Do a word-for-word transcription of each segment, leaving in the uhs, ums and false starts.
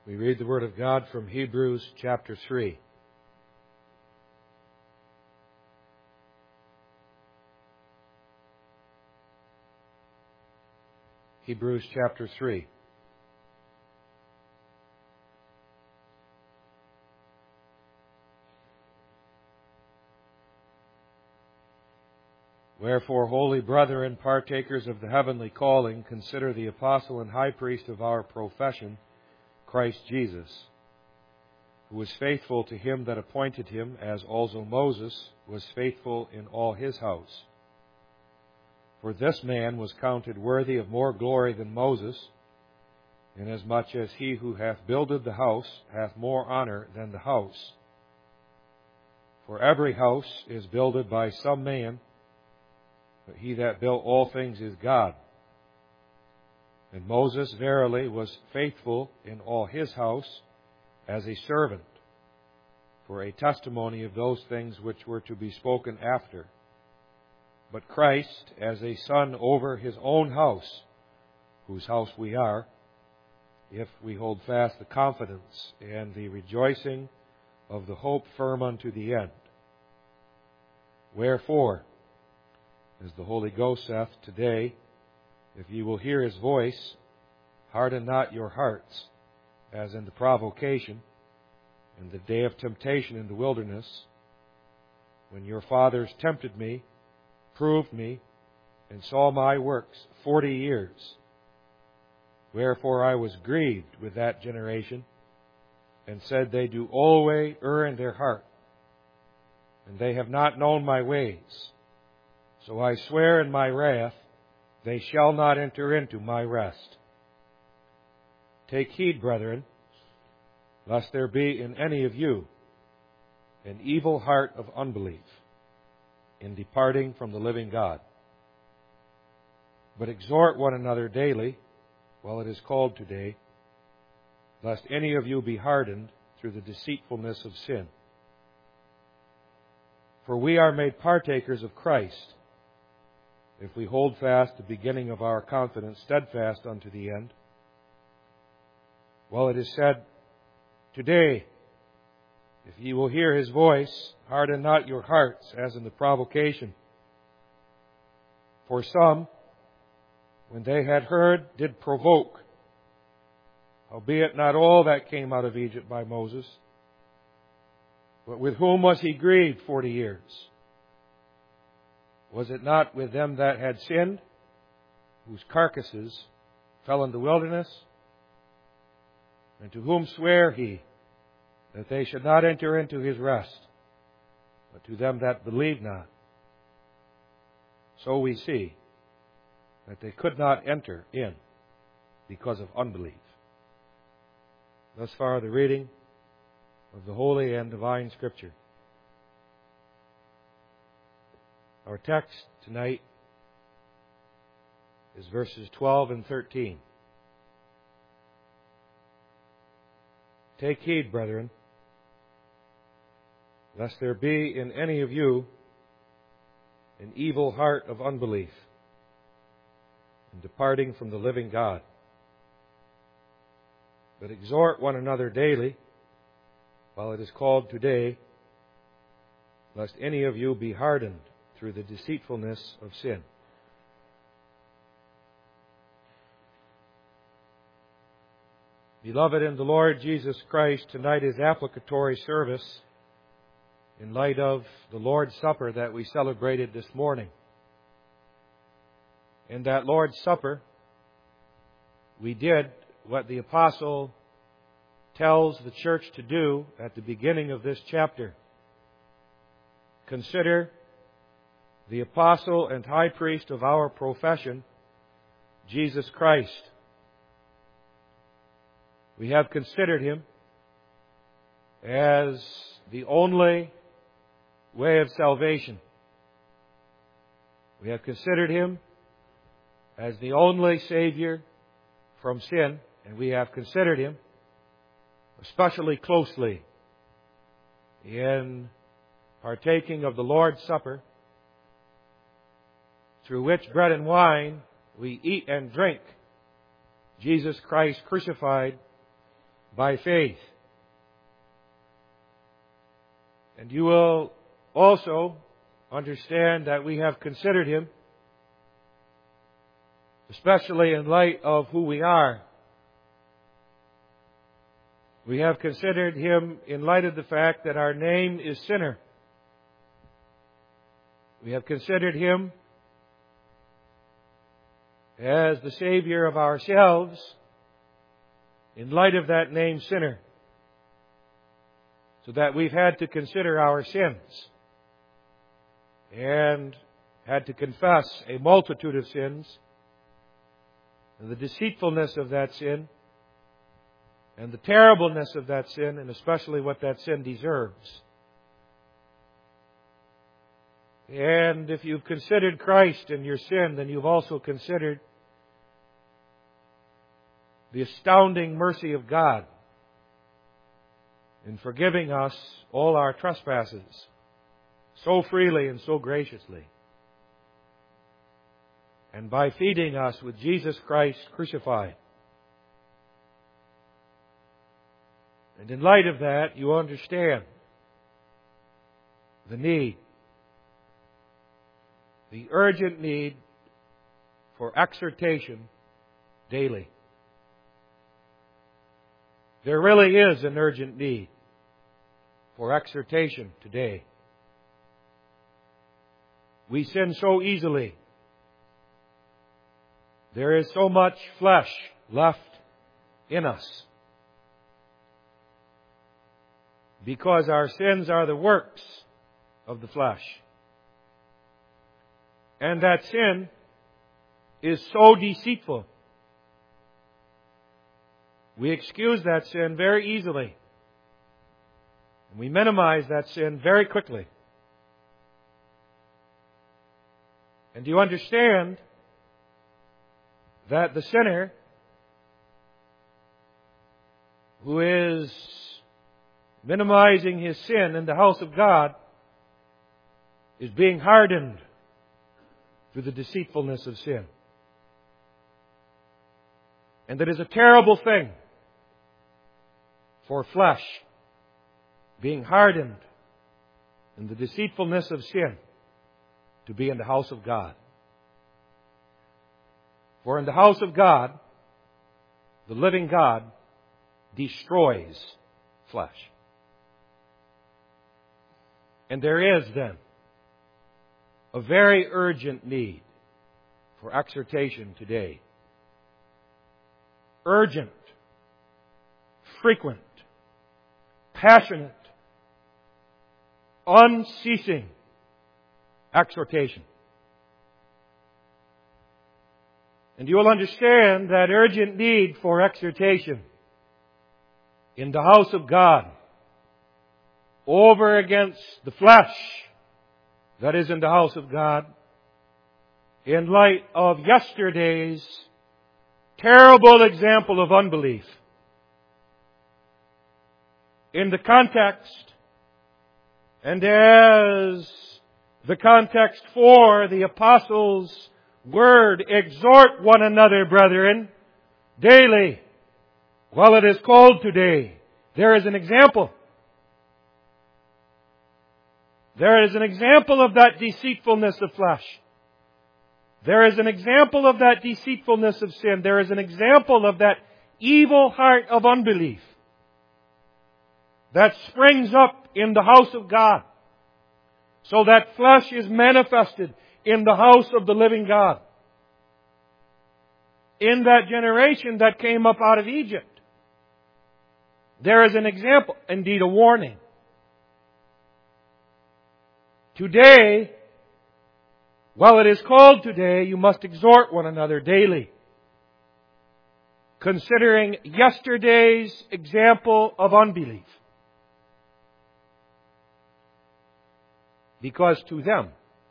We read the Word of God from Hebrews chapter three. Hebrews chapter three. Wherefore, holy brethren, partakers of the heavenly calling, consider the apostle and high priest of our profession, Christ Jesus, who was faithful to him that appointed him, as also Moses was faithful in all his house. For this man was counted worthy of more glory than Moses, inasmuch as he who hath builded the house hath more honor than the house. For every house is builded by some man, but he that built all things is God. And Moses verily was faithful in all his house as a servant, for a testimony of those things which were to be spoken after. But Christ as a son over his own house, whose house we are, if we hold fast the confidence and the rejoicing of the hope firm unto the end. Wherefore, as the Holy Ghost saith, today, if ye will hear his voice, harden not your hearts, as in the provocation, in the day of temptation in the wilderness, when your fathers tempted me, proved me, and saw my works forty years. Wherefore I was grieved with that generation, and said, they do always err in their heart, and they have not known my ways. So I swear in my wrath, they shall not enter into my rest. Take heed, brethren, lest there be in any of you an evil heart of unbelief in departing from the living God. But exhort one another daily, while it is called today, lest any of you be hardened through the deceitfulness of sin. For we are made partakers of Christ, if we hold fast the beginning of our confidence steadfast unto the end. Well, it is said, today, if ye will hear his voice, harden not your hearts, as in the provocation. For some, when they had heard, did provoke, howbeit not all that came out of Egypt by Moses. But with whom was he grieved forty years? Was it not with them that had sinned, whose carcasses fell in the wilderness? And to whom sware he that they should not enter into his rest, but to them that believed not? So we see that they could not enter in because of unbelief. Thus far the reading of the Holy and Divine Scripture. Our text tonight is verses twelve and thirteen. Take heed, brethren, lest there be in any of you an evil heart of unbelief in departing from the living God. But exhort one another daily, while it is called today, lest any of you be hardened through the deceitfulness of sin. Beloved in the Lord Jesus Christ, tonight is applicatory service in light of the Lord's Supper that we celebrated this morning. In that Lord's Supper, we did what the apostle tells the church to do at the beginning of this chapter. Consider the apostle and high priest of our profession, Jesus Christ. We have considered him as the only way of salvation. We have considered him as the only Savior from sin, and we have considered him especially closely in partaking of the Lord's Supper, through which bread and wine we eat and drink Jesus Christ crucified by faith. And you will also understand that we have considered Him, especially in light of who we are. We have considered Him in light of the fact that our name is sinner. We have considered Him as the Savior of ourselves in light of that name sinner, so that we've had to consider our sins and had to confess a multitude of sins and the deceitfulness of that sin and the terribleness of that sin, and especially what that sin deserves. And if you've considered Christ and your sin, then you've also considered the astounding mercy of God in forgiving us all our trespasses so freely and so graciously, and by feeding us with Jesus Christ crucified. And in light of that, you understand the need, the urgent need for exhortation daily. There really is an urgent need for exhortation today. We sin so easily. There is so much flesh left in us, because our sins are the works of the flesh. And that sin is so deceitful. We excuse that sin very easily. And we minimize that sin very quickly. And do you understand that the sinner who is minimizing his sin in the house of God is being hardened through the deceitfulness of sin? And that is a terrible thing for flesh being hardened in the deceitfulness of sin to be in the house of God. For in the house of God, the living God destroys flesh. And there is then a very urgent need for exhortation today. Urgent, frequent, passionate, unceasing exhortation. And you will understand that urgent need for exhortation in the house of God over against the flesh that is in the house of God in light of yesterday's terrible example of unbelief. In the context, and as the context for the apostles' word, exhort one another, brethren, daily, while it is called today. There is an example. There is an example of that deceitfulness of flesh. There is an example of that deceitfulness of sin. There is an example of that evil heart of unbelief that springs up in the house of God, so that flesh is manifested in the house of the living God. In that generation that came up out of Egypt, there is an example, indeed a warning. Today, while it is called today, you must exhort one another daily, considering yesterday's example of unbelief. Because to them,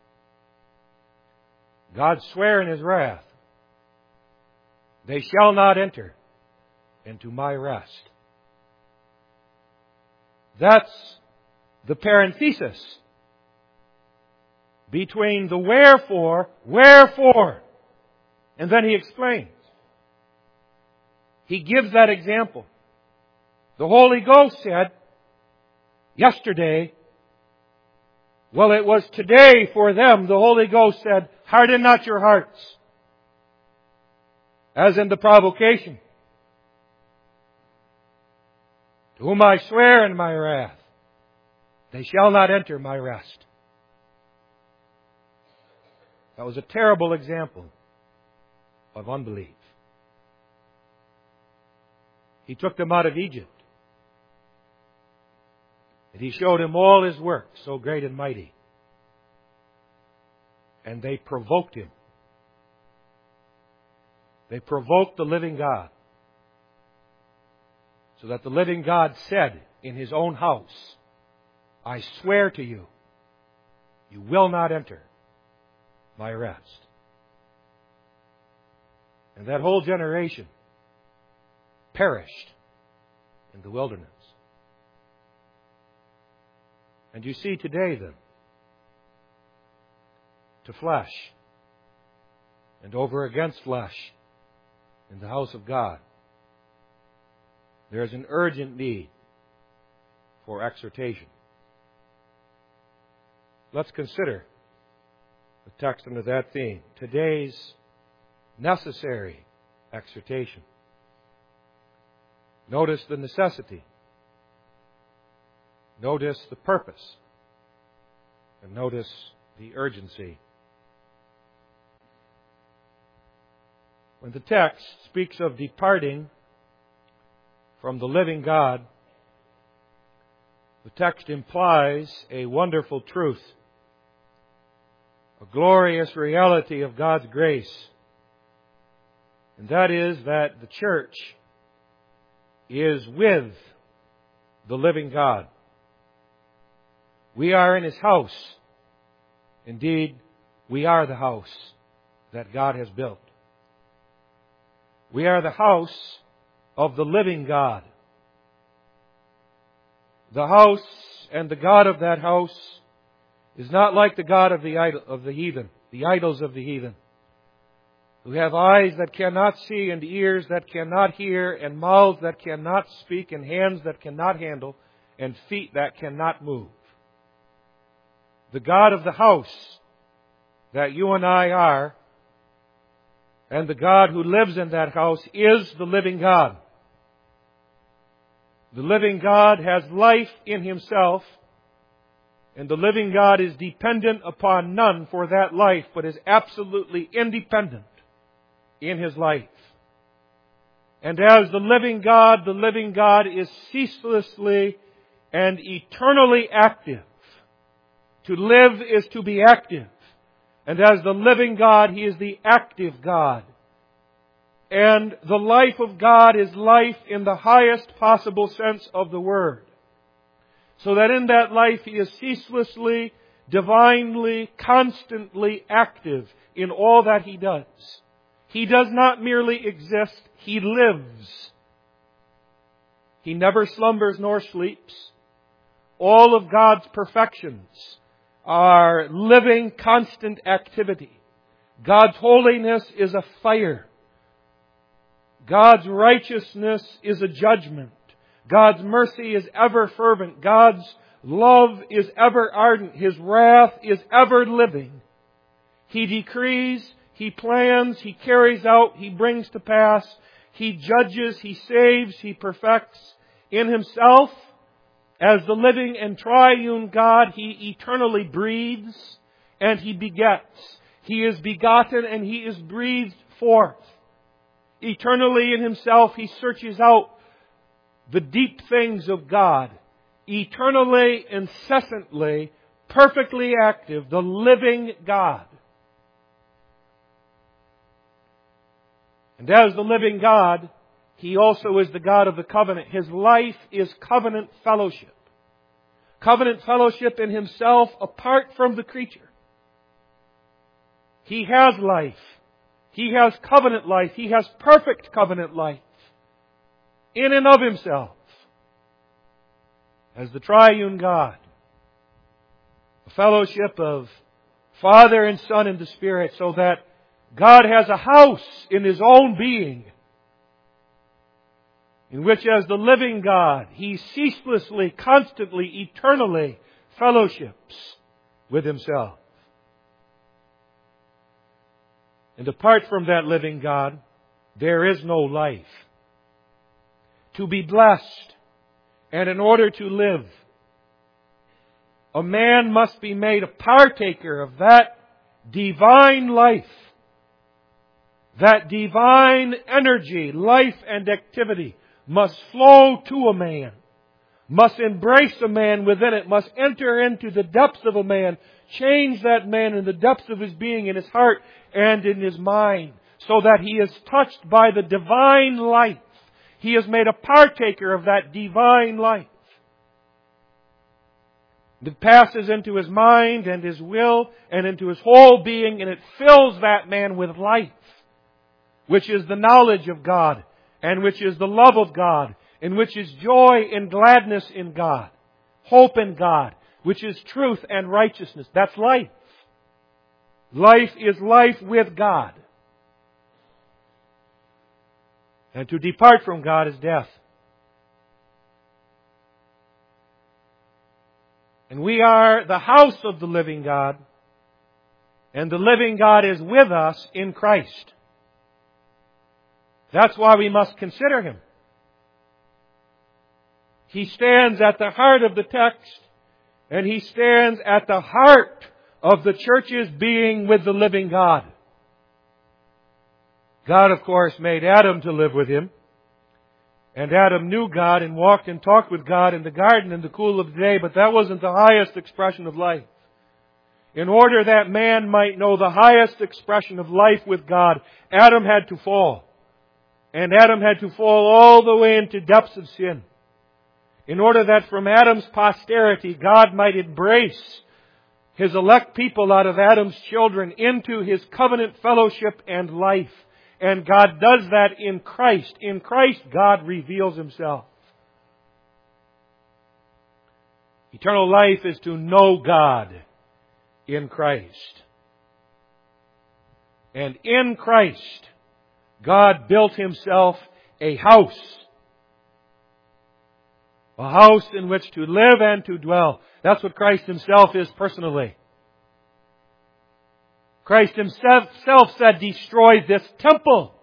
God sware in His wrath, they shall not enter into my rest. That's the parenthesis between the wherefore, wherefore, and then He explains. He gives that example. The Holy Ghost said, yesterday, well, it was today for them. The Holy Ghost said, harden not your hearts. As in the provocation. To whom I swear in my wrath, they shall not enter my rest. That was a terrible example of unbelief. He took them out of Egypt. And He showed them all His works, so great and mighty. And they provoked Him. They provoked the living God. So that the living God said in His own house, I swear to you, you will not enter my rest. And that whole generation perished in the wilderness. And you see today then, to flesh and over against flesh in the house of God, there is an urgent need for exhortation. Let's consider the text under that theme. Today's necessary exhortation. Notice the necessity. Notice the purpose. And notice the urgency. When the text speaks of departing from the living God, the text implies a wonderful truth, a glorious reality of God's grace. And that is that the church is with the living God. We are in His house. Indeed, we are the house that God has built. We are the house of the living God. The house and the God of that house is not like the God of the idol, of the heathen, the idols of the heathen, who have eyes that cannot see and ears that cannot hear and mouths that cannot speak and hands that cannot handle and feet that cannot move. The God of the house that you and I are, and the God who lives in that house, is the living God. The living God has life in Himself, and the living God is dependent upon none for that life, but is absolutely independent in His life. And as the living God, the living God is ceaselessly and eternally active. To live is to be active. And as the living God, He is the active God. And the life of God is life in the highest possible sense of the word. So that in that life He is ceaselessly, divinely, constantly active in all that He does. He does not merely exist, He lives. He never slumbers nor sleeps. All of God's perfections are living, constant activity. God's holiness is a fire. God's righteousness is a judgment. God's mercy is ever fervent. God's love is ever ardent. His wrath is ever living. He decrees, He plans, He carries out, He brings to pass. He judges, He saves, He perfects. In Himself, as the living and triune God, He eternally breathes and He begets. He is begotten and He is breathed forth. Eternally in Himself, He searches out the deep things of God. Eternally, incessantly, perfectly active, the living God. And as the living God, He also is the God of the covenant. His life is covenant fellowship. Covenant fellowship in Himself apart from the creature. He has life. He has covenant life. He has perfect covenant life in and of Himself as the triune God. A fellowship of Father and Son and the Spirit, so that God has a house in His own being. in which as the living God, He ceaselessly, constantly, eternally fellowships with Himself. And apart from that living God, there is no life. To be blessed, and in order to live, a man must be made a partaker of that divine life. That divine energy, life and activity must flow to a man, must embrace a man within it, must enter into the depths of a man, change that man in the depths of his being, in his heart and in his mind, so that he is touched by the divine life. He is made a partaker of that divine life. It passes into his mind and his will and into his whole being, and it fills that man with life, which is the knowledge of God, and which is the love of God, and which is joy and gladness in God, hope in God, which is truth and righteousness. That's life. Life is life with God. And to depart from God is death. And we are the house of the living God, and the living God is with us in Christ. That's why we must consider Him. He stands at the heart of the text, and He stands at the heart of the church's being with the living God. God, of course, made Adam to live with Him. And Adam knew God and walked and talked with God in the garden in the cool of the day, but that wasn't the highest expression of life. In order that man might know the highest expression of life with God, Adam had to fall. And Adam had to fall all the way into depths of sin. In order that from Adam's posterity, God might embrace His elect people out of Adam's children into His covenant fellowship and life. And God does that in Christ. In Christ, God reveals Himself. Eternal life is to know God in Christ. And in Christ, God built Himself a house. A house in which to live and to dwell. That's what Christ Himself is personally. Christ Himself said, destroy this temple.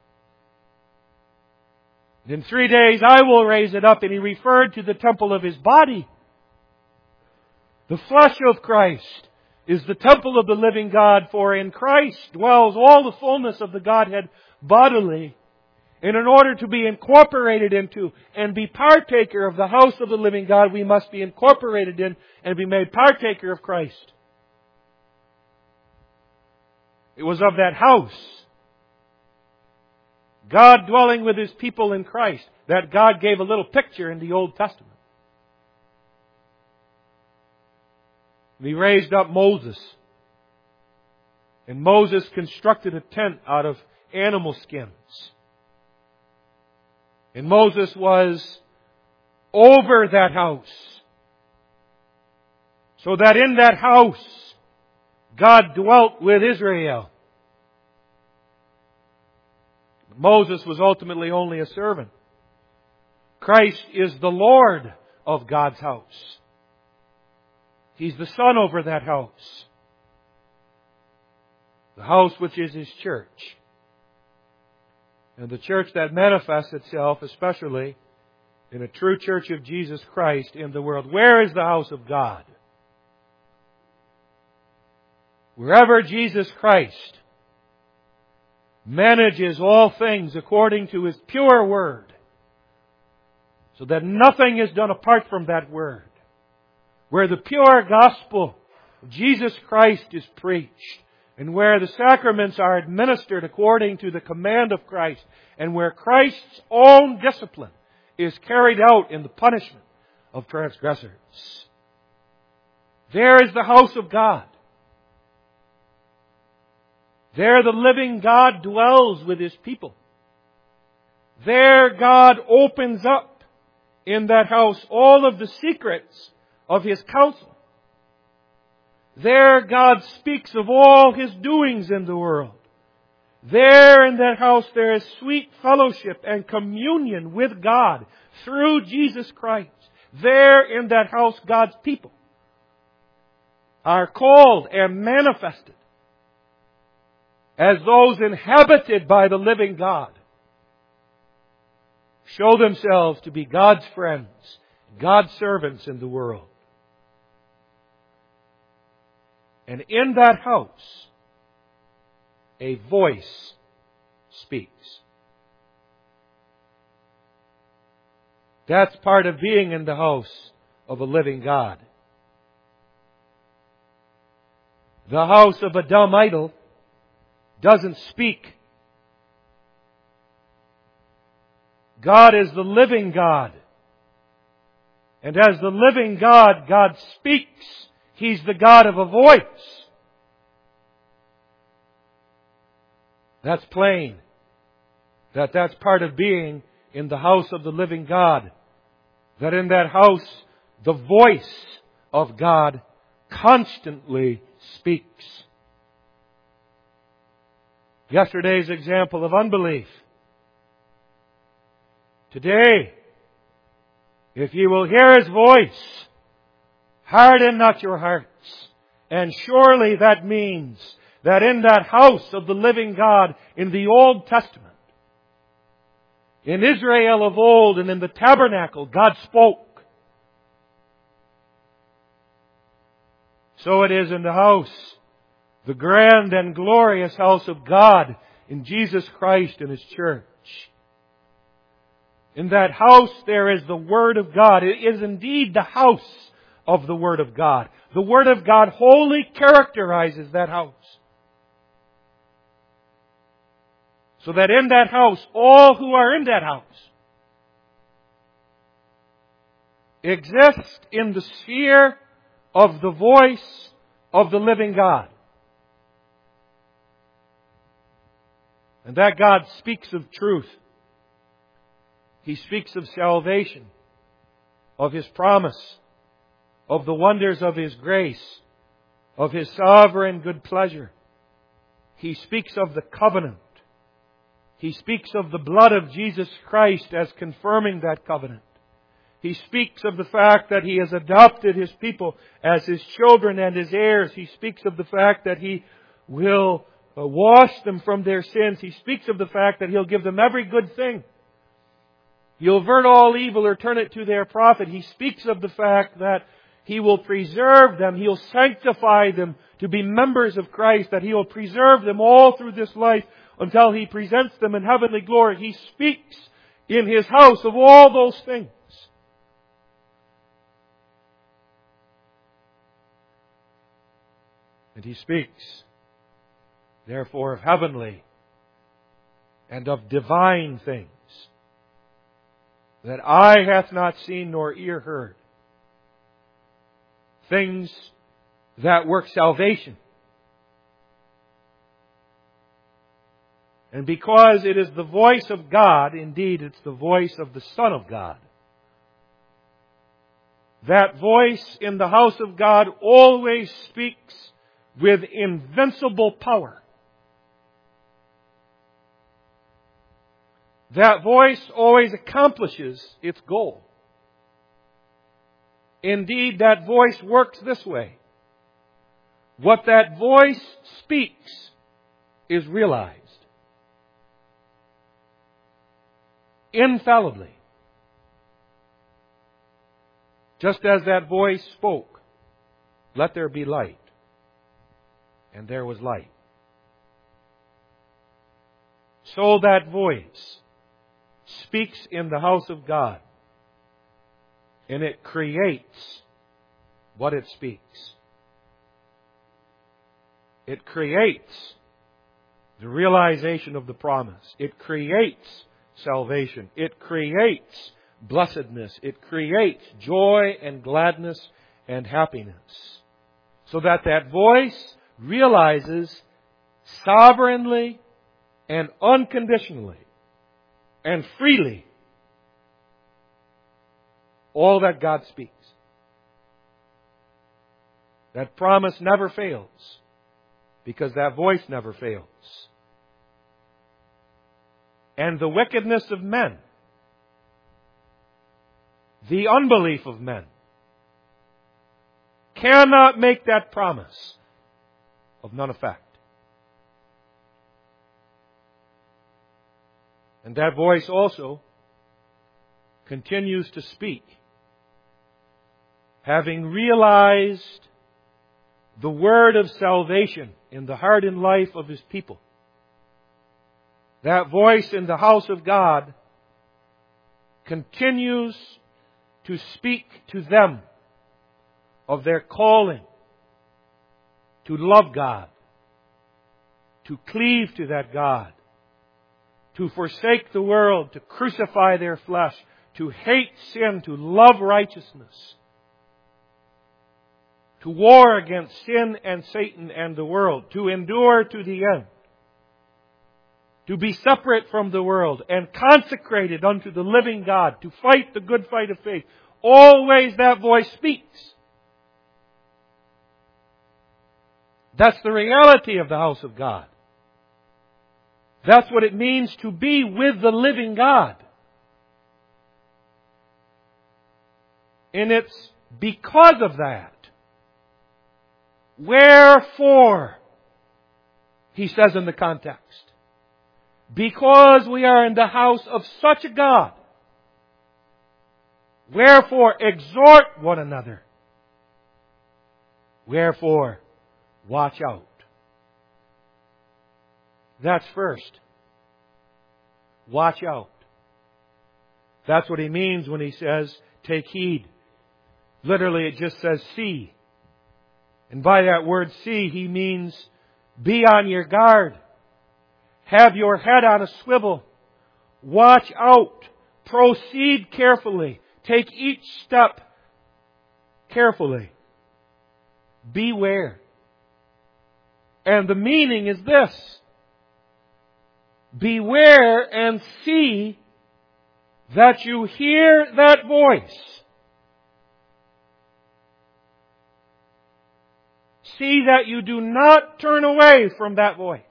In three days I will raise it up. And He referred to the temple of His body. The flesh of Christ is the temple of the living God, for in Christ dwells all the fullness of the Godhead bodily. And in order to be incorporated into and be partaker of the house of the living God, we must be incorporated in and be made partaker of Christ. It was of that house, God dwelling with His people in Christ, that God gave a little picture in the Old Testament. He raised up Moses. And Moses constructed a tent out of animal skins. And Moses was over that house, so that in that house God dwelt with Israel. Moses was ultimately only a servant. Christ is the Lord of God's house. He's the Son over that house. The house which is His church. And the church that manifests itself especially in a true church of Jesus Christ in the world. Where is the house of God? Wherever Jesus Christ manages all things according to His pure Word, so that nothing is done apart from that Word. Where the pure gospel of Jesus Christ is preached, and where the sacraments are administered according to the command of Christ, and where Christ's own discipline is carried out in the punishment of transgressors. There is the house of God. There the living God dwells with His people. There God opens up in that house all of the secrets of His counsel. There God speaks of all His doings in the world. There in that house there is sweet fellowship and communion with God through Jesus Christ. There in that house God's people are called and manifested as those inhabited by the living God. Show themselves to be God's friends, God's servants in the world. And in that house, a voice speaks. That's part of being in the house of a living God. The house of a dumb idol doesn't speak. God is the living God. And as the living God, God speaks. He's the God of a voice. That's plain. That that's part of being in the house of the living God. That in that house, the voice of God constantly speaks. Yesterday's example of unbelief. Today, if ye will hear His voice, harden not your hearts. And surely that means that in that house of the living God in the Old Testament, in Israel of old and in the tabernacle, God spoke. So it is in the house, the grand and glorious house of God in Jesus Christ and His church. In that house there is the Word of God. It is indeed the house of the Word of God. The Word of God wholly characterizes that house. So that in that house, all who are in that house exist in the sphere of the voice of the living God. And that God speaks of truth. He speaks of salvation, of His promise, of the wonders of His grace, of His sovereign good pleasure. He speaks of the covenant. He speaks of the blood of Jesus Christ as confirming that covenant. He speaks of the fact that He has adopted His people as His children and His heirs. He speaks of the fact that He will wash them from their sins. He speaks of the fact that He'll give them every good thing. He'll avert all evil or turn it to their profit. He speaks of the fact that He will preserve them. He'll sanctify them to be members of Christ. That He will preserve them all through this life until He presents them in heavenly glory. He speaks in His house of all those things. And He speaks, therefore, of heavenly and of divine things that eye hath not seen nor ear heard. Things that work salvation. And because it is the voice of God, indeed it's the voice of the Son of God. That voice in the house of God always speaks with invincible power. That voice always accomplishes its goal. Indeed, that voice works this way. What that voice speaks is realized. Infallibly. Just as that voice spoke, "Let there be light." And there was light. So that voice speaks in the house of God. And it creates what it speaks. It creates the realization of the promise. It creates salvation. It creates blessedness. It creates joy and gladness and happiness. So that that voice realizes sovereignly and unconditionally and freely all that God speaks. That promise never fails because that voice never fails. and the wickedness of men, the unbelief of men, cannot make that promise of none effect. And that voice also continues to speak, having realized the word of salvation in the heart and life of His people. That voice in the house of God continues to speak to them of their calling to love God, to cleave to that God, to forsake the world, to crucify their flesh, to hate sin, to love righteousness, to war against sin and Satan and the world, to endure to the end, to be separate from the world and consecrated unto the living God, to fight the good fight of faith. Always that voice speaks. That's the reality of the house of God. That's what it means to be with the living God. And it's because of that. Wherefore, he says in the context, because we are in the house of such a God, wherefore exhort one another. Wherefore, watch out. That's first. Watch out. That's what he means when he says, take heed. Literally, it just says see. And by that word see, he means be on your guard. Have your head on a swivel. Watch out. Proceed carefully. Take each step carefully. Beware. And the meaning is this. Beware and see that you hear that voice. See that you do not turn away from that voice.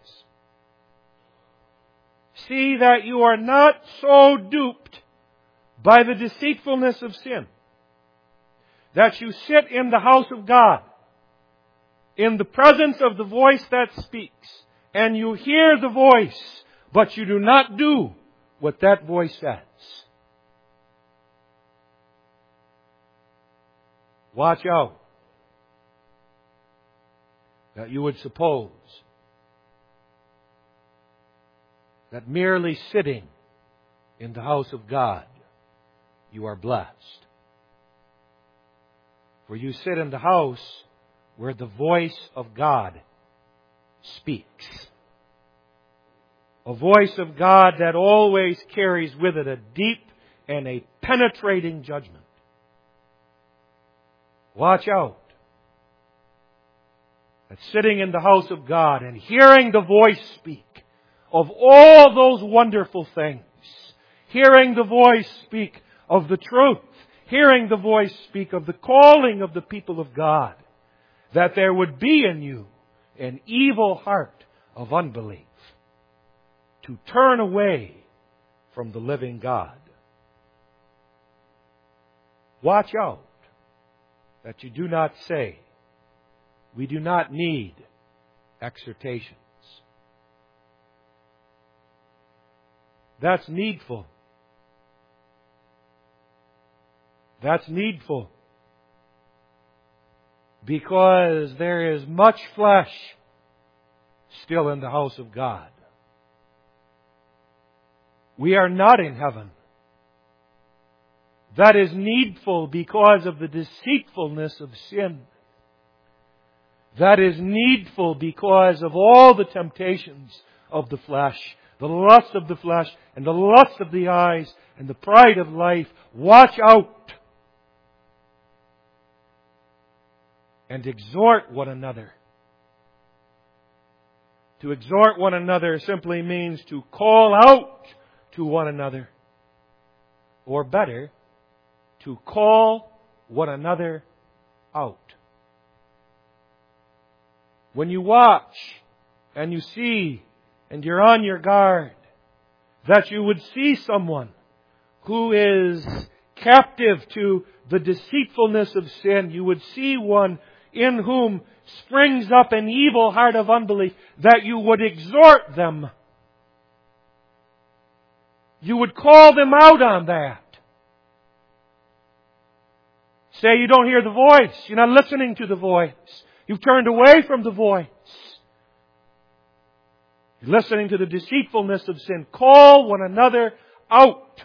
See that you are not so duped by the deceitfulness of sin that you sit in the house of God in the presence of the voice that speaks, and you hear the voice, but you do not do what that voice says. Watch out that you would suppose that merely sitting in the house of God, you are blessed. For you sit in the house where the voice of God speaks. A voice of God that always carries with it a deep and a penetrating judgment. Watch out. That sitting in the house of God and hearing the voice speak of all those wonderful things, hearing the voice speak of the truth, hearing the voice speak of the calling of the people of God, that there would be in you an evil heart of unbelief, to turn away from the living God. Watch out that you do not say, we do not need exhortations. That's needful. That's needful. Because there is much flesh still in the house of God. We are not in heaven. That is needful because of the deceitfulness of sin. That is needful because of all the temptations of the flesh, the lust of the flesh, and the lust of the eyes, and the pride of life. Watch out and exhort one another. To exhort one another simply means to call out to one another. Or better, to call one another out. When you watch and you see and you're on your guard that you would see someone who is captive to the deceitfulness of sin. You would see one in whom springs up an evil heart of unbelief, that you would exhort them. You would call them out on that. Say you don't hear the voice. You're not listening to the voice. You've turned away from the voice. You're listening to the deceitfulness of sin. Call one another out.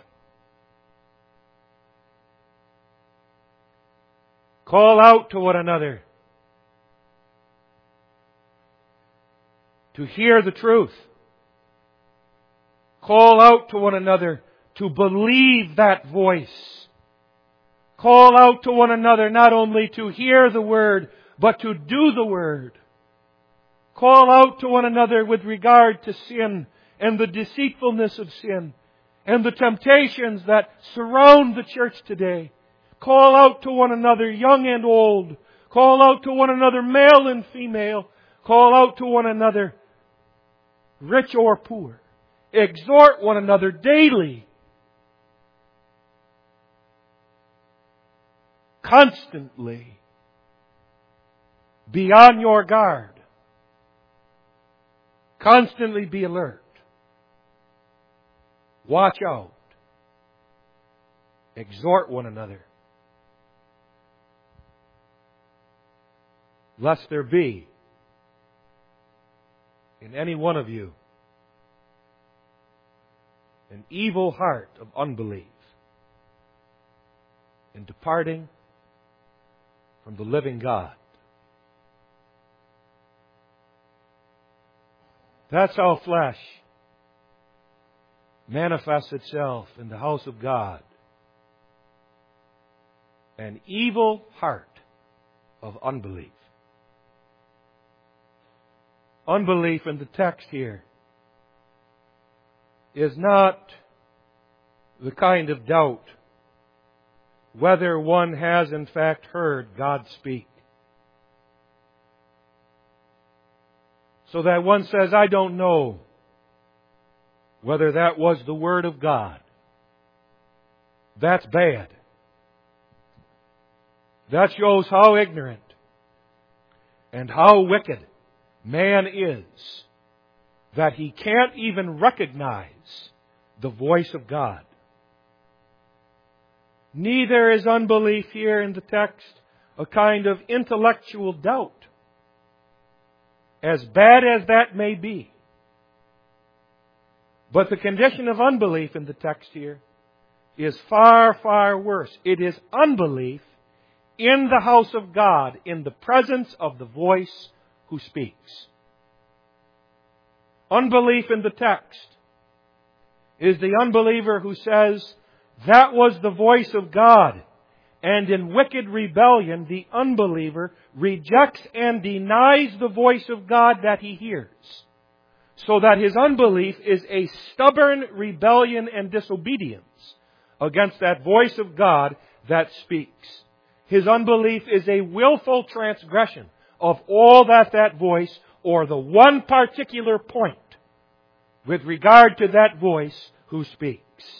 Call out to one another to hear the truth. Call out to one another to believe that voice. Call out to one another not only to hear the Word, but to do the Word. Call out to one another with regard to sin and the deceitfulness of sin and the temptations that surround the church today. Call out to one another, young and old. Call out to one another, male and female. Call out to one another, rich or poor. Exhort one another daily. Constantly. Be on your guard. Constantly be alert. Watch out. Exhort one another. Lest there be in any one of you an evil heart of unbelief in departing from the living God. That's how flesh manifests itself in the house of God. An evil heart of unbelief. Unbelief in the text here is not the kind of doubt whether one has in fact heard God speak. So that one says, I don't know whether that was the Word of God. That's bad. That shows how ignorant and how wicked man is, that he can't even recognize the voice of God. Neither is unbelief here in the text a kind of intellectual doubt, as bad as that may be. But the condition of unbelief in the text here is far, far worse. It is unbelief in the house of God, in the presence of the voice who speaks. Unbelief in the text is the unbeliever who says, that was the voice of God. And in wicked rebellion, the unbeliever rejects and denies the voice of God that he hears. So that his unbelief is a stubborn rebellion and disobedience against that voice of God that speaks. His unbelief is a willful transgression of all that that voice, or the one particular point with regard to that voice who speaks.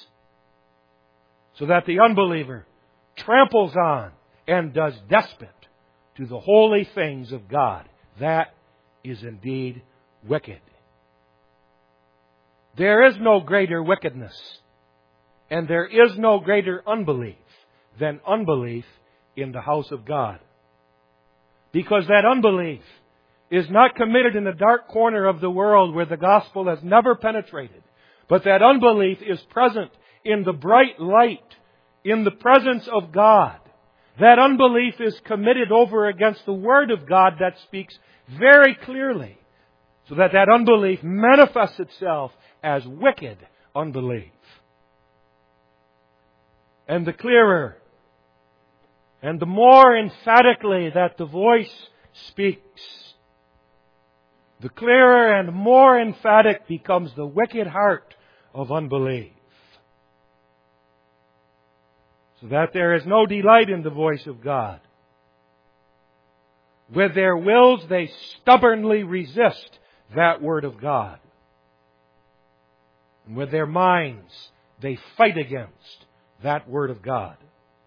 So that the unbeliever tramples on and does despot to the holy things of God. That is indeed wicked. There is no greater wickedness and there is no greater unbelief than unbelief in the house of God. Because that unbelief is not committed in a dark corner of the world where the gospel has never penetrated, but that unbelief is present in the bright light, in the presence of God. That unbelief is committed over against the Word of God that speaks very clearly, so that that unbelief manifests itself as wicked unbelief. And the clearer and the more emphatically that the voice speaks, the clearer and more emphatic becomes the wicked heart of unbelief. So that there is no delight in the voice of God. With their wills they stubbornly resist that Word of God. And with their minds, they fight against that Word of God.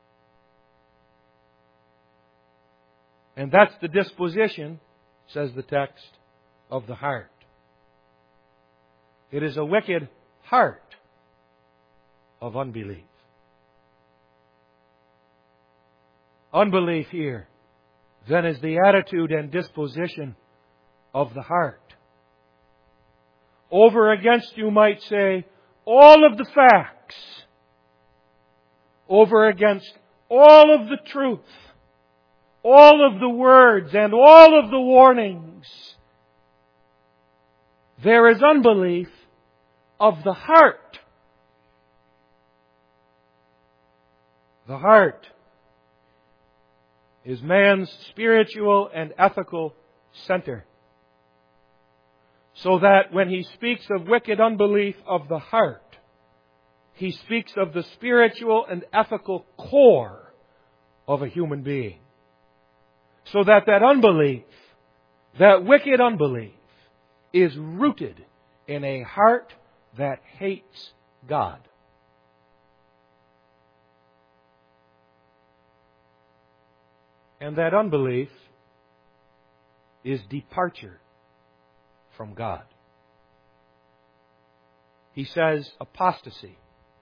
And that's the disposition, says the text, of the heart. It is a wicked heart of unbelief. Unbelief here, then, is the attitude and disposition of the heart. Over against, you might say, all of the facts. Over against all of the truth. All of the words and all of the warnings. There is unbelief of the heart. The heart is man's spiritual and ethical center. So that when he speaks of wicked unbelief of the heart, he speaks of the spiritual and ethical core of a human being. So that that unbelief, that wicked unbelief, is rooted in a heart that hates God. And that unbelief is departure from God. He says apostasy.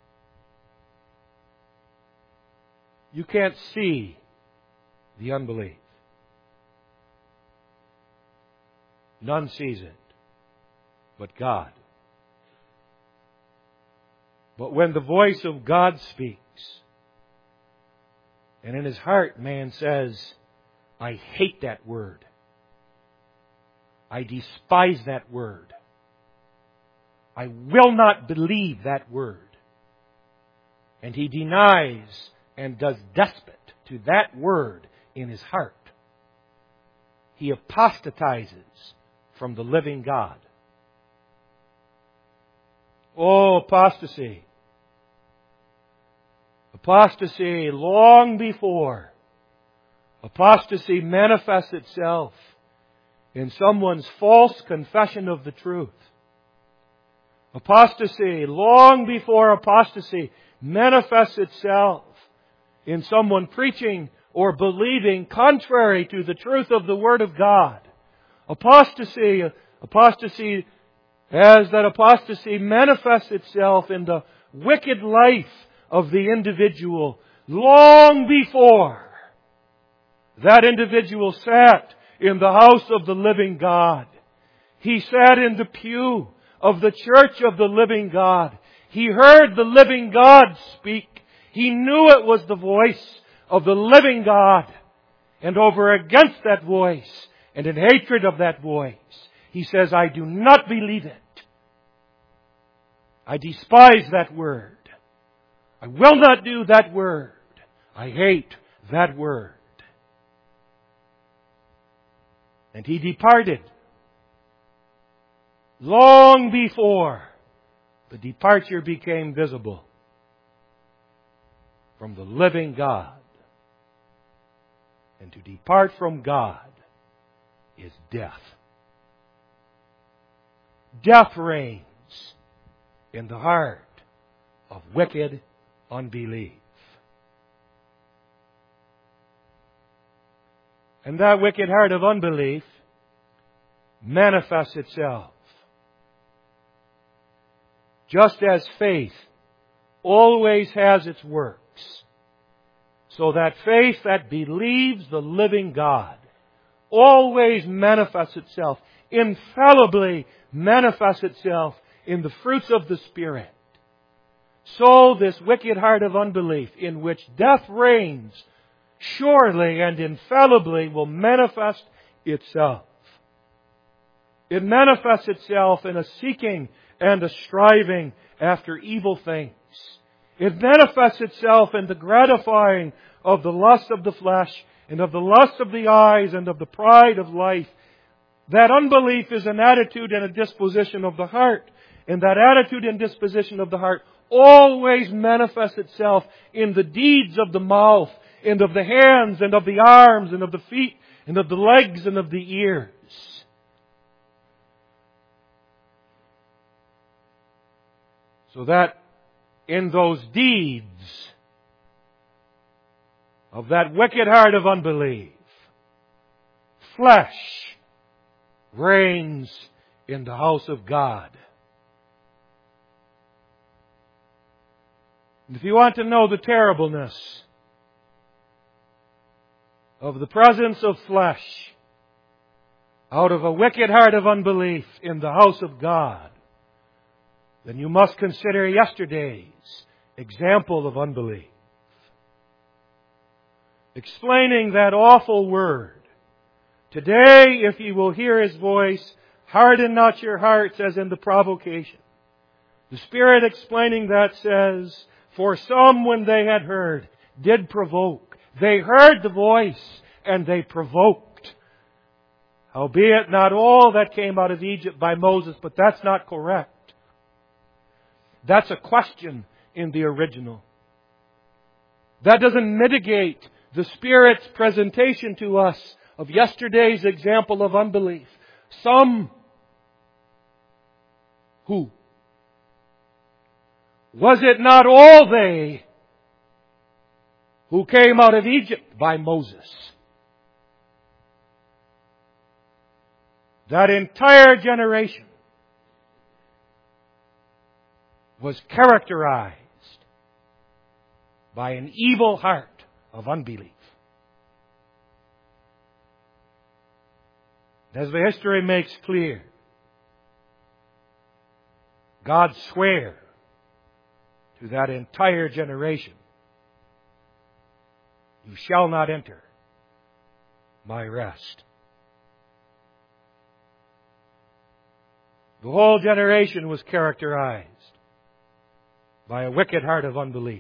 You can't see the unbelief. None sees it but God. But when the voice of God speaks, and in his heart man says, I hate that word. I despise that word. I will not believe that word. And he denies and does despot to that word in his heart. He apostatizes from the living God. Oh, apostasy. Apostasy long before apostasy manifests itself in someone's false confession of the truth. Apostasy long before apostasy manifests itself in someone preaching or believing contrary to the truth of the Word of God. Apostasy, apostasy, as that apostasy manifests itself in the wicked life of the individual long before that individual sat in the house of the living God. He sat in the pew of the church of the living God. He heard the living God speak. He knew it was the voice of the living God. And over against that voice, and in hatred of that voice, he says, I do not believe it. I despise that word. I will not do that word. I hate that word. And he departed long before the departure became visible from the living God. And to depart from God is death. Death reigns in the heart of wicked unbelief. And that wicked heart of unbelief manifests itself. Just as faith always has its works. So that faith that believes the living God always manifests itself, infallibly manifests itself in the fruits of the Spirit. So this wicked heart of unbelief, in which death reigns, surely and infallibly will manifest itself. It manifests itself in a seeking and a striving after evil things. It manifests itself in the gratifying of the lust of the flesh and of the lust of the eyes and of the pride of life. That unbelief is an attitude and a disposition of the heart. And that attitude and disposition of the heart always manifests itself in the deeds of the mouth and of the hands and of the arms and of the feet and of the legs and of the ears. So that in those deeds of that wicked heart of unbelief, flesh reigns in the house of God. And if you want to know the terribleness of the presence of flesh out of a wicked heart of unbelief in the house of God, then you must consider yesterday's example of unbelief. Explaining that awful word, today, if ye will hear His voice, harden not your hearts as in the provocation. The Spirit explaining that says, for some when they had heard, did provoke. They heard the voice, and they provoked. Howbeit not all that came out of Egypt by Moses, but that's not correct. That's a question in the original. That doesn't mitigate the Spirit's presentation to us of yesterday's example of unbelief. Some who? Was it not all they who came out of Egypt by Moses? That entire generation was characterized by an evil heart of unbelief. As the history makes clear, God swore to that entire generation, you shall not enter my rest. The whole generation was characterized by a wicked heart of unbelief.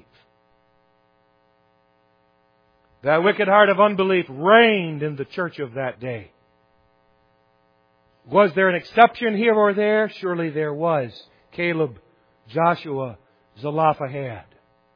That wicked heart of unbelief reigned in the church of that day. Was there an exception here or there? Surely there was. Caleb, Joshua, Zelophehad.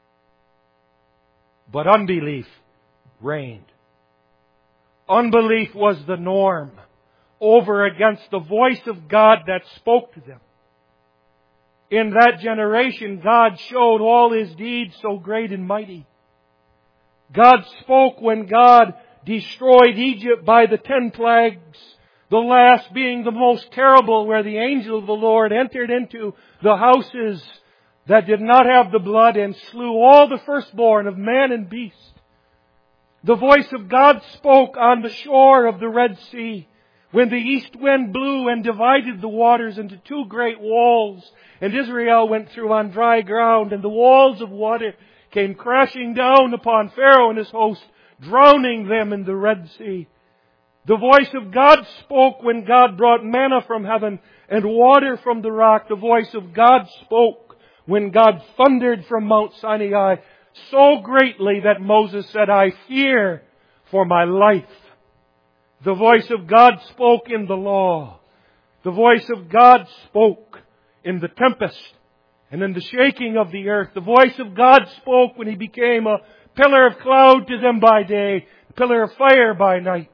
But unbelief reigned. Unbelief was the norm over against the voice of God that spoke to them. In that generation, God showed all His deeds so great and mighty. God spoke when God destroyed Egypt by the ten plagues, the last being the most terrible, where the angel of the Lord entered into the houses that did not have the blood and slew all the firstborn of man and beast. The voice of God spoke on the shore of the Red Sea, when the east wind blew and divided the waters into two great walls, and Israel went through on dry ground, and the walls of water came crashing down upon Pharaoh and his host, drowning them in the Red Sea. The voice of God spoke when God brought manna from heaven and water from the rock. The voice of God spoke when God thundered from Mount Sinai so greatly that Moses said, I fear for my life. The voice of God spoke in the law. The voice of God spoke in the tempest and in the shaking of the earth. The voice of God spoke when He became a pillar of cloud to them by day, a pillar of fire by night.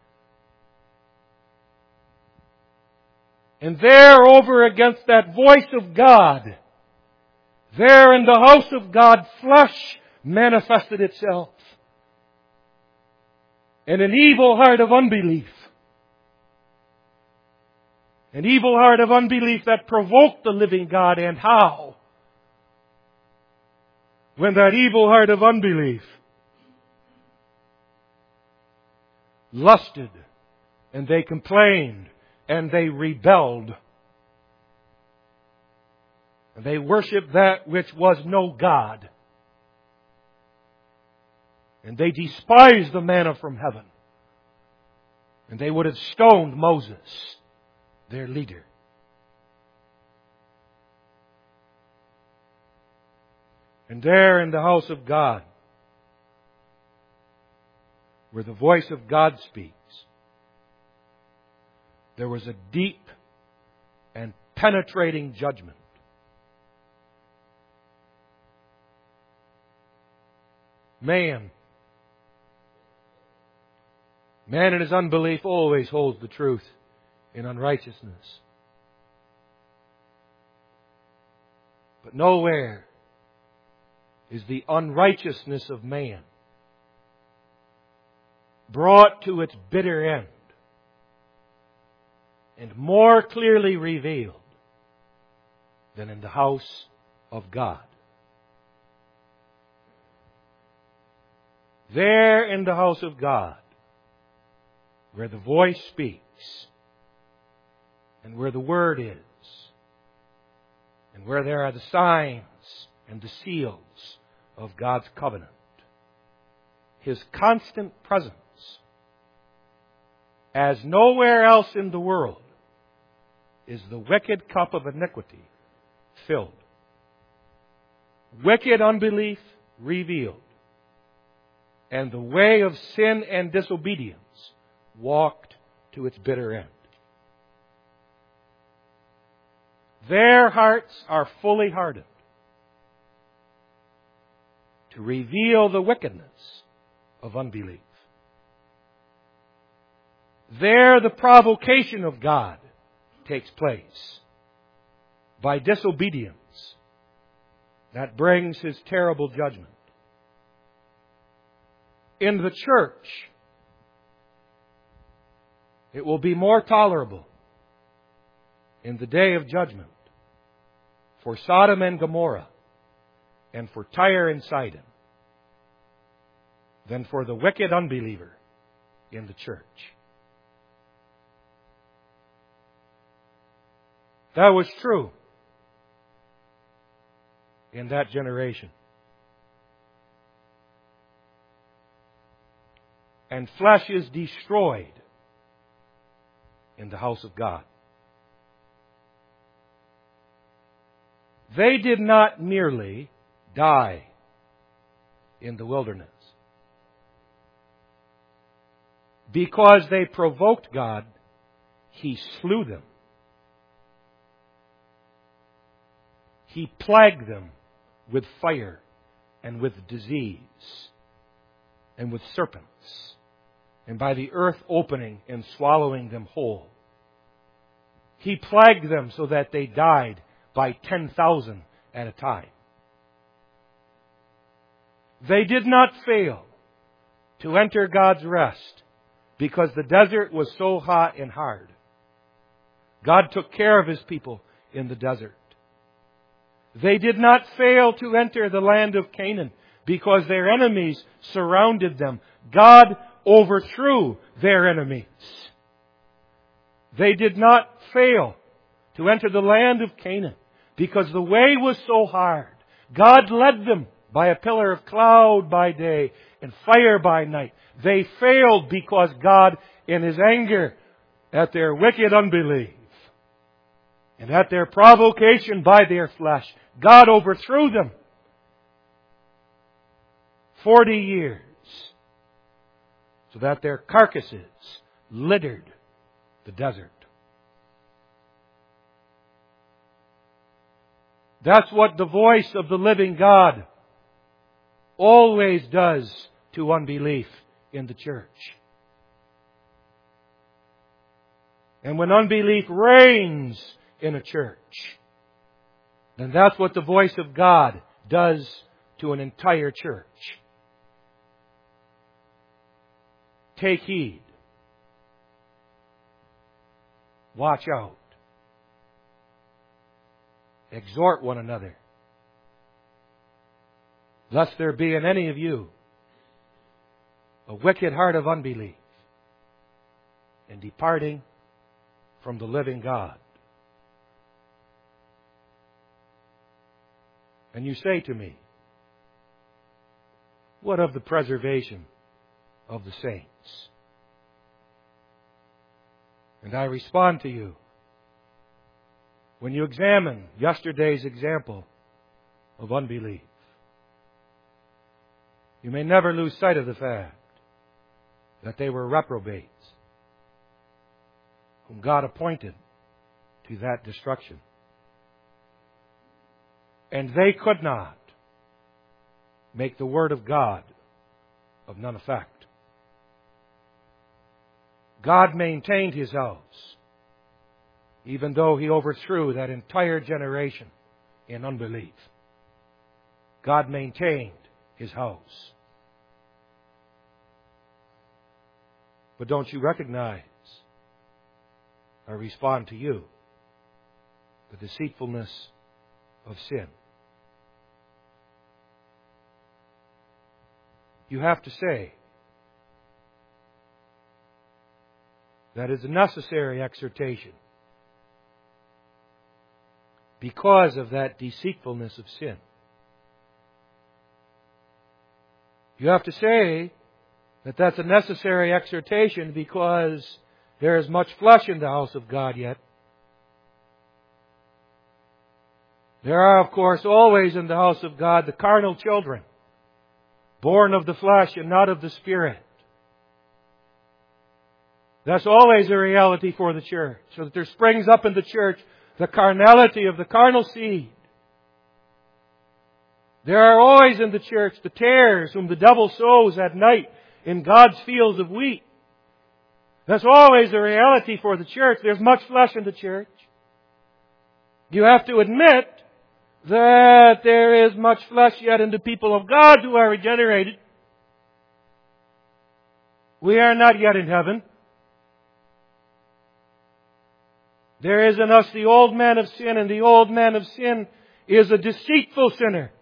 And there, over against that voice of God, there in the house of God, flesh manifested itself. And an evil heart of unbelief. An evil heart of unbelief that provoked the living God. And how? When that evil heart of unbelief lusted, and they complained, and they rebelled. And they worshiped that which was no God. And they despised the manna from heaven. And they would have stoned Moses, their leader. And there in the house of God, where the voice of God speaks, there was a deep and penetrating judgment. Man, man in his unbelief always holds the truth in unrighteousness. But nowhere is the unrighteousness of man brought to its bitter end and more clearly revealed than in the house of God. There in the house of God, where the voice speaks, and where the Word is, and where there are the signs and the seals of God's covenant, His constant presence, as nowhere else in the world is the wicked cup of iniquity filled. Wicked unbelief revealed, and the way of sin and disobedience walked to its bitter end. Their hearts are fully hardened to reveal the wickedness of unbelief. There the provocation of God takes place by disobedience that brings His terrible judgment. In the church, it will be more tolerable in the day of judgment for Sodom and Gomorrah and for Tyre and Sidon than for the wicked unbeliever in the church. That was true in that generation. And flesh is destroyed in the house of God. They did not merely die in the wilderness because they provoked God, He slew them. He plagued them with fire and with disease and with serpents, and by the earth opening and swallowing them whole. He plagued them so that they died by ten thousand at a time. They did not fail to enter God's rest because the desert was so hot and hard. God took care of His people in the desert. They did not fail to enter the land of Canaan because their enemies surrounded them. God overthrew their enemies. They did not fail to enter the land of Canaan because the way was so hard. God led them by a pillar of cloud by day and fire by night. They failed because God, in His anger at their wicked unbelief and at their provocation by their flesh, God overthrew them. Forty years, so that their carcasses littered the desert. That's what the voice of the living God always does to unbelief in the church. And when unbelief reigns in a church, then that's what the voice of God does to an entire church. Take heed. Watch out. Exhort one another, lest there be in any of you a wicked heart of unbelief and departing from the living God. And you say to me, what of the preservation of the saints? And I respond to you, when you examine yesterday's example of unbelief, you may never lose sight of the fact that they were reprobates whom God appointed to that destruction. And they could not make the Word of God of none effect. God maintained His house, even though He overthrew that entire generation in unbelief. God maintained His house. But don't you recognize or respond to you the deceitfulness of sin? You have to say that is a necessary exhortation because of that deceitfulness of sin. You have to say that that's a necessary exhortation because there is much flesh in the house of God yet. There are, of course, always in the house of God the carnal children, born of the flesh and not of the Spirit. That's always a reality for the church. So that there springs up in the church the carnality of the carnal seed. There are always in the church the tares whom the devil sows at night in God's fields of wheat. That's always a reality for the church. There's much flesh in the church. You have to admit that there is much flesh yet in the people of God who are regenerated. We are not yet in heaven. There is in us the old man of sin, and the old man of sin is a deceitful sinner.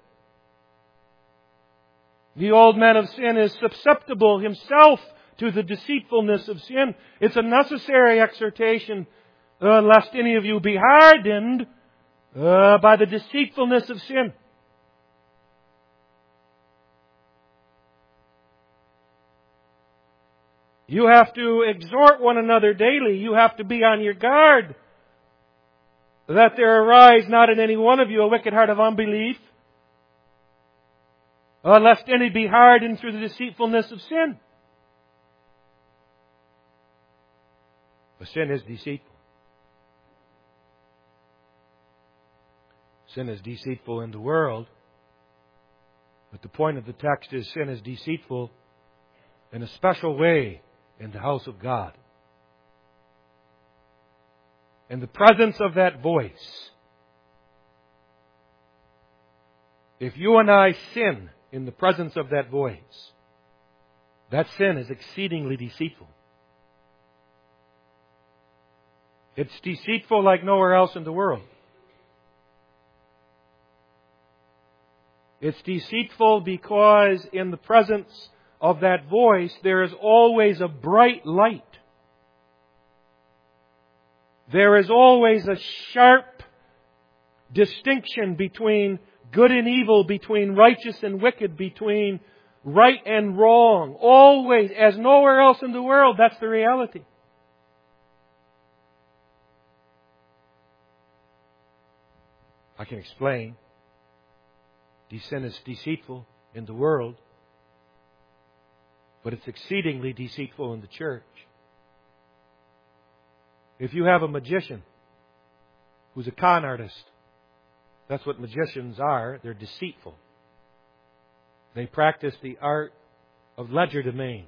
The old man of sin is susceptible himself to the deceitfulness of sin. It's a necessary exhortation, uh, lest any of you be hardened uh, by the deceitfulness of sin. You have to exhort one another daily. You have to be on your guard that there arise not in any one of you a wicked heart of unbelief, uh, lest any be hardened through the deceitfulness of sin. But sin is deceitful. Sin is deceitful in the world. But the point of the text is sin is deceitful in a special way in the house of God. In the presence of that voice. If you and I sin in the presence of that voice, that sin is exceedingly deceitful. It's deceitful like nowhere else in the world. It's deceitful because in the presence of that voice there is always a bright light. There is always a sharp distinction between good and evil, between righteous and wicked, between right and wrong. Always, as nowhere else in the world, that's the reality. I can explain. The sin is deceitful in the world, but it's exceedingly deceitful in the church. If you have a magician who's a con artist, that's what magicians are. They're deceitful. They practice the art of legerdemain,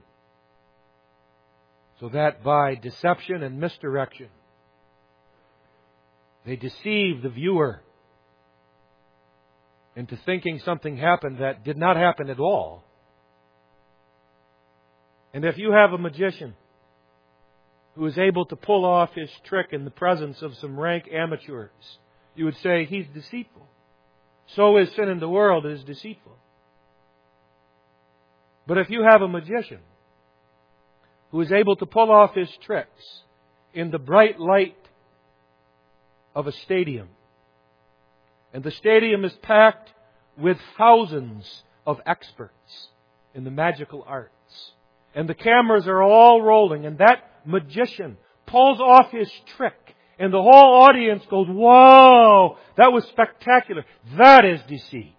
so that by deception and misdirection, they deceive the viewer into thinking something happened that did not happen at all. And if you have a magician who is able to pull off his trick in the presence of some rank amateurs, you would say he's deceitful. So is sin in the world is deceitful. But if you have a magician who is able to pull off his tricks in the bright light of a stadium, and the stadium is packed with thousands of experts in the magical arts, and the cameras are all rolling, and that magician pulls off his trick, and the whole audience goes, "Whoa, that was spectacular." That is deceit.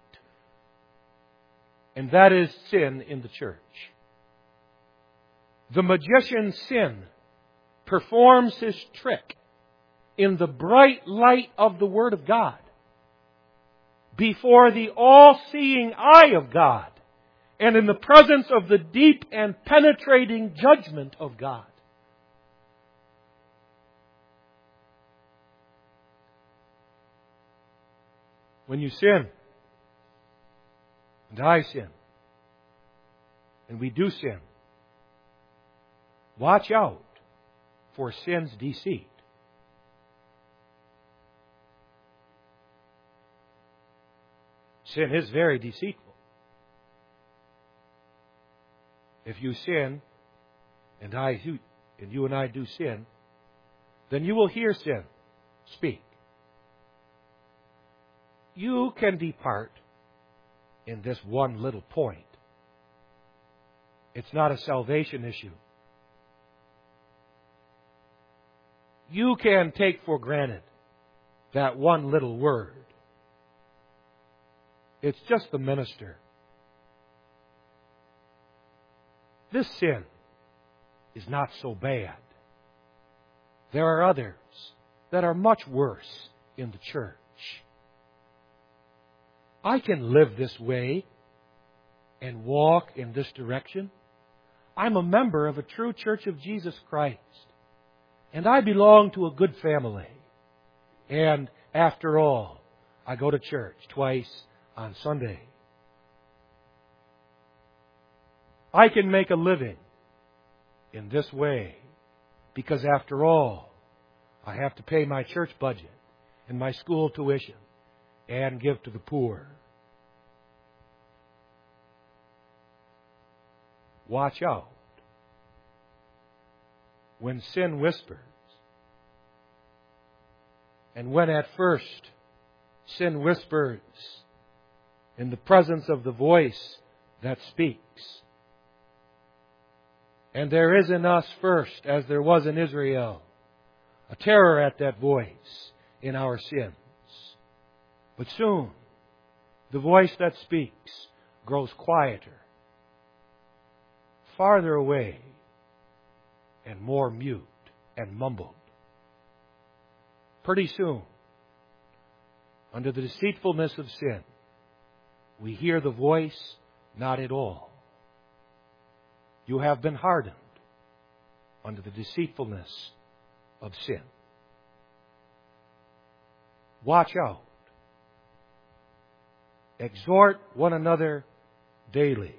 And that is sin in the church. The magician's sin performs his trick in the bright light of the Word of God, before the all-seeing eye of God, and in the presence of the deep and penetrating judgment of God. When you sin, and I sin, and we do sin, watch out for sin's deceit. Sin is very deceitful. If you sin, and I, and you and I do sin, then you will hear sin speak. You can depart in this one little point. It's not a salvation issue. You can take for granted that one little word. It's just the minister. This sin is not so bad. There are others that are much worse in the church. I can live this way and walk in this direction. I'm a member of a true Church of Jesus Christ. And I belong to a good family. And after all, I go to church twice on Sunday. I can make a living in this way because after all, I have to pay my church budget and my school tuition and give to the poor. Watch out when sin whispers, and when at first sin whispers in the presence of the voice that speaks. And there is in us first, as there was in Israel, a terror at that voice in our sins. But soon, the voice that speaks grows quieter, farther away, and more mute and mumbled. Pretty soon, under the deceitfulness of sin, we hear the voice not at all. You have been hardened under the deceitfulness of sin. Watch out. Exhort one another daily,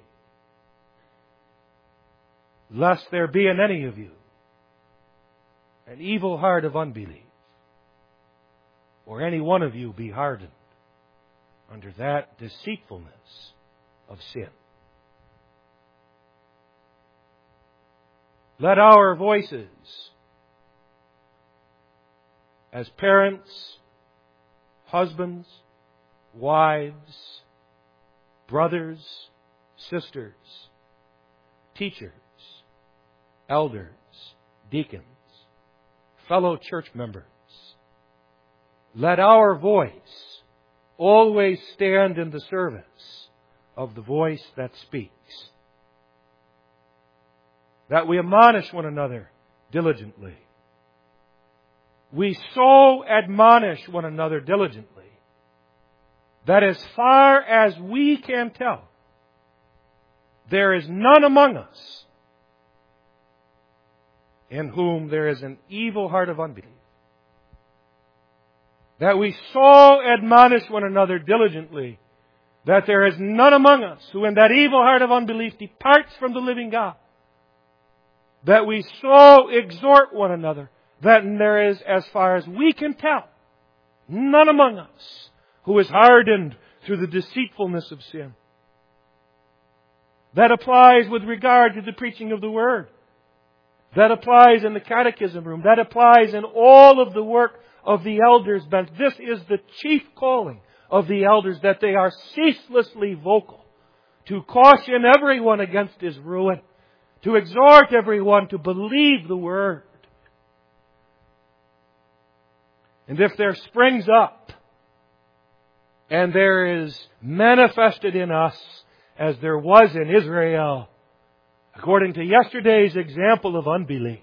lest there be in any of you an evil heart of unbelief, or any one of you be hardened under that deceitfulness of sin. Let our voices as parents, husbands, wives, brothers, sisters, teachers, elders, deacons, fellow church members, let our voice always stand in the service of the voice that speaks. That we admonish one another diligently. We so admonish one another diligently that as far as we can tell, there is none among us in whom there is an evil heart of unbelief. That we so admonish one another diligently that there is none among us who in that evil heart of unbelief departs from the living God. That we so exhort one another that there is, as far as we can tell, none among us who is hardened through the deceitfulness of sin. That applies with regard to the preaching of the Word. That applies in the catechism room. That applies in all of the work of the elders' bench. This is the chief calling of the elders, that they are ceaselessly vocal to caution everyone against his ruin, to exhort everyone to believe the Word. And if there springs up, and there is manifested in us, as there was in Israel, according to yesterday's example of unbelief,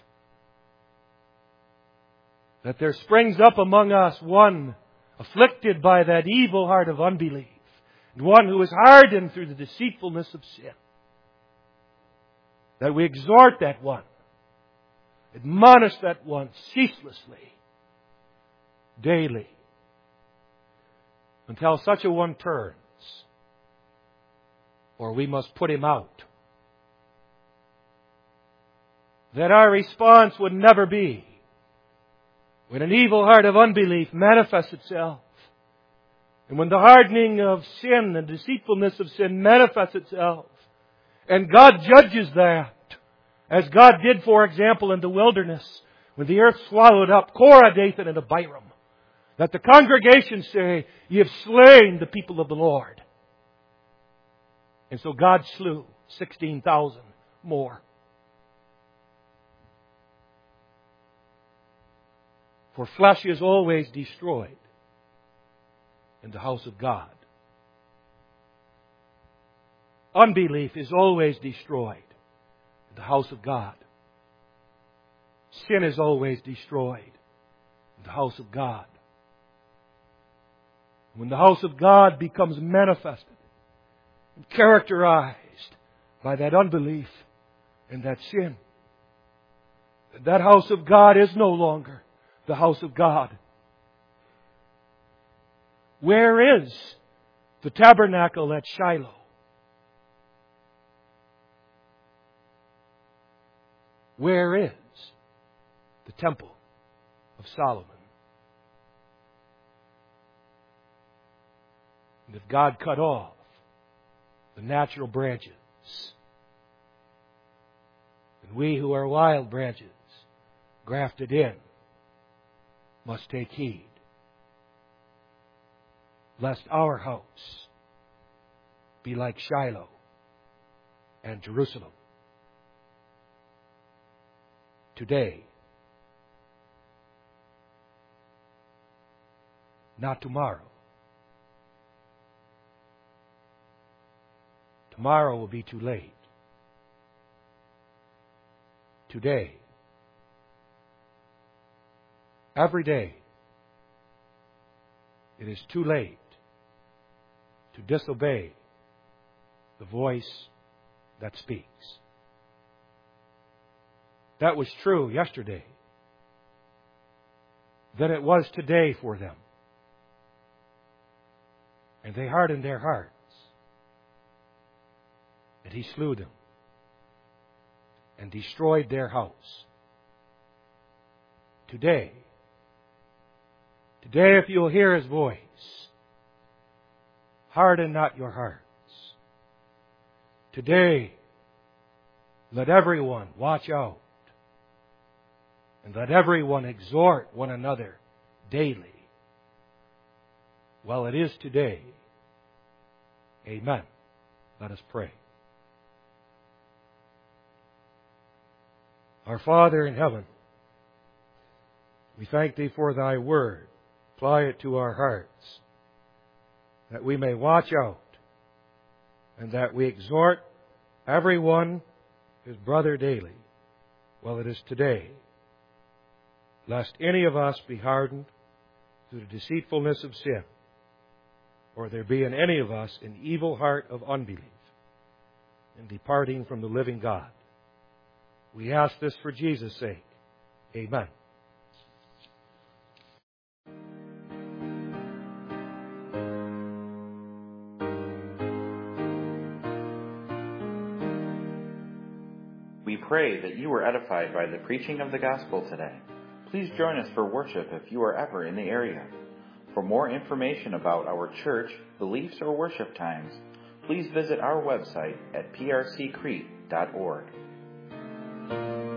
that there springs up among us one afflicted by that evil heart of unbelief, and one who is hardened through the deceitfulness of sin, that we exhort that one, admonish that one ceaselessly, daily. until such a one turns, or we must put him out. That our response would never be, when an evil heart of unbelief manifests itself, and when the hardening of sin and deceitfulness of sin manifests itself, and God judges that, as God did, for example, in the wilderness, when the earth swallowed up Korah, Dathan, and Abiram, that the congregation say, "Ye have slain the people of the Lord." And so God slew sixteen thousand more. For flesh is always destroyed in the house of God. Unbelief is always destroyed in the house of God. Sin is always destroyed in the house of God. When the house of God becomes manifested and characterized by that unbelief and that sin, that house of God is no longer the house of God. Where is the tabernacle at Shiloh? Where is the temple of Solomon? And if God cut off the natural branches, then we who are wild branches, grafted in, must take heed, lest our house be like Shiloh and Jerusalem. Today, not tomorrow. Tomorrow will be too late. Today, every day, it is too late to disobey the voice that speaks. That was true yesterday. Then it was today for them. And they hardened their hearts. And He slew them and destroyed their house. Today, today if you'll hear His voice, harden not your hearts. Today, let everyone watch out. And let everyone exhort one another daily. Well, it is today. Amen. Let us pray. Our Father in heaven, we thank Thee for Thy word. Apply it to our hearts, that we may watch out, and that we exhort everyone, his brother, daily. Well, it is today. Lest any of us be hardened through the deceitfulness of sin, or there be in any of us an evil heart of unbelief, in departing from the living God. We ask this for Jesus' sake. Amen. We pray that you were edified by the preaching of the gospel today. Please join us for worship if you are ever in the area. For more information about our church, beliefs, or worship times, please visit our website at p r c crete dot org.